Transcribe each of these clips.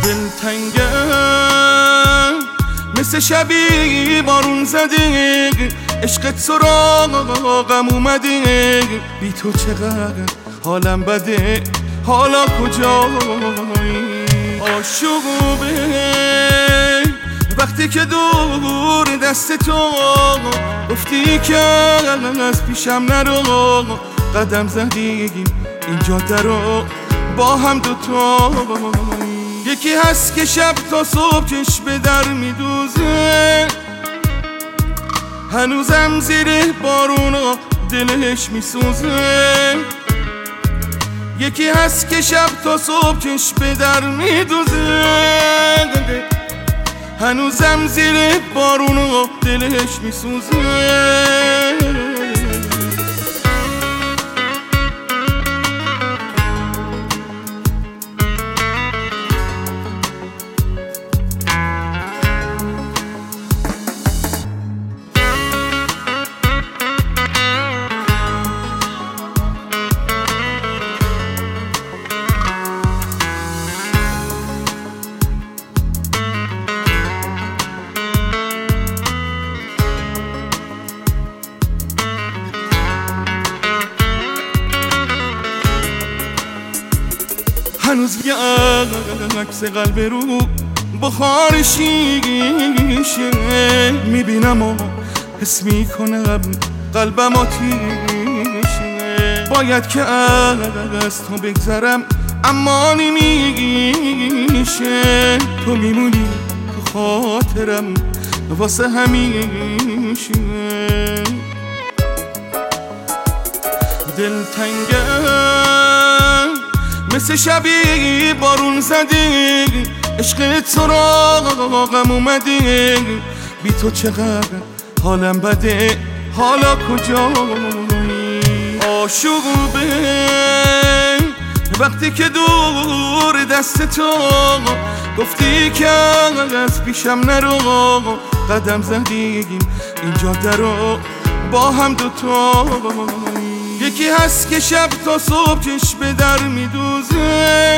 دلتنگه مثل شبی بارون زده، عشقت سراغم اومده، بی تو چقدر حالم بده، حالا کجایی؟ آشوبه وقتی که دور دست تو گفتی که از پیشم نرو، قدم زدیم این جاده رو با هم دوتا. یکی هست که شب تا صبح چش به در میدوزه، هنوزم زیر بارونا دلش میسوزه. یکی هست که شب تا صبح چش به در میدوزه، هنوزم زیر بارونا دلش میسوزه. هنوز یه عکس قلب رو بخار شیشه میبینم و حس میکنم قلبم آتیشه. باید که از تو بگذرم اما نمیشه، تو میمونی تو خاطرم واسه همیشه. دلتنگه مثل شبی بارون زده، عشقت سراغم اومده، بی تو چقدر حالم بده، حالا کجایی؟ آشوبه وقتی که دور دست تو گفتی که از پیشم نرو، قدم زدیم این جاده رو با هم دوتا. یکی هست که شب تا صبح چش به در میدوزه،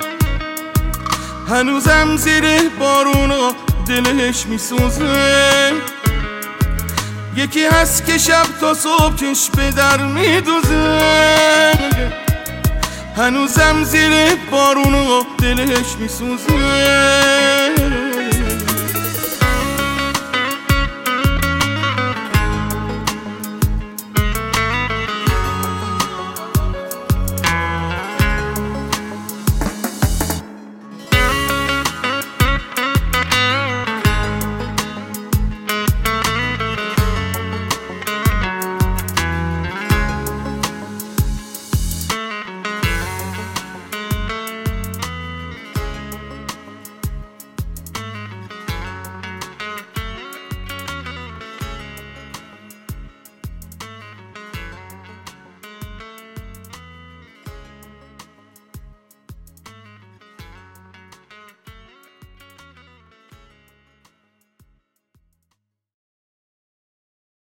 هنوزم زیر بارونا دلش میسوزه. یکی هست که شب تا صبح چش به در میدوزه، هنوزم زیر بارونا دلش میسوزه.